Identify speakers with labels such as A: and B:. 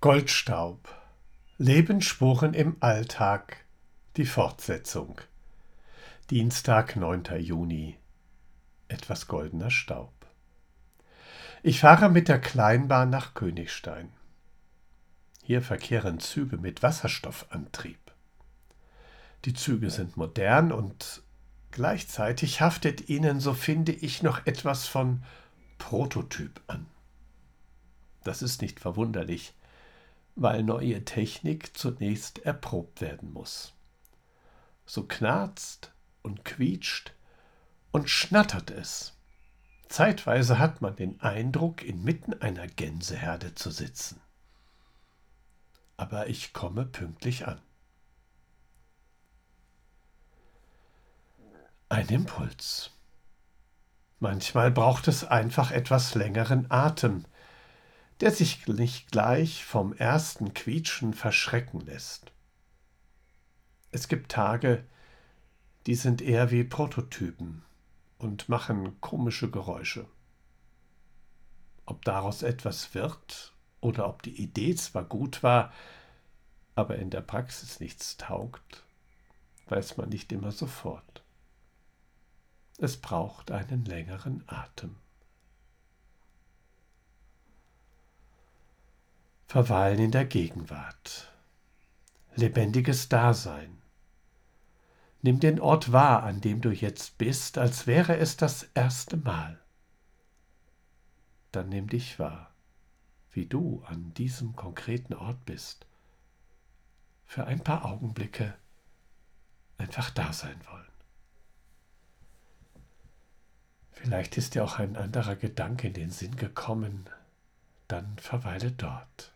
A: Goldstaub. Lebensspuren im Alltag. Die Fortsetzung. Dienstag, 9. Juni. Etwas goldener Staub. Ich fahre mit der Kleinbahn nach Königstein. Hier verkehren Züge mit Wasserstoffantrieb. Die Züge sind modern und gleichzeitig haftet ihnen, so finde ich, noch etwas von Prototyp an. Das ist nicht verwunderlich, weil neue Technik zunächst erprobt werden muss. So knarzt und quietscht und schnattert es. Zeitweise hat man den Eindruck, inmitten einer Gänseherde zu sitzen. Aber ich komme pünktlich an. Ein Impuls. Manchmal braucht es einfach etwas längeren Atem, der sich nicht gleich vom ersten Quietschen verschrecken lässt. Es gibt Tage, die sind eher wie Prototypen und machen komische Geräusche. Ob daraus etwas wird oder ob die Idee zwar gut war, aber in der Praxis nichts taugt, weiß man nicht immer sofort. Es braucht einen längeren Atem. Verweilen in der Gegenwart. Lebendiges Dasein. Nimm den Ort wahr, an dem du jetzt bist, als wäre es das erste Mal. Dann nimm dich wahr, wie du an diesem konkreten Ort bist. Für ein paar Augenblicke einfach da sein wollen. Vielleicht ist dir auch ein anderer Gedanke in den Sinn gekommen, dann verweile dort.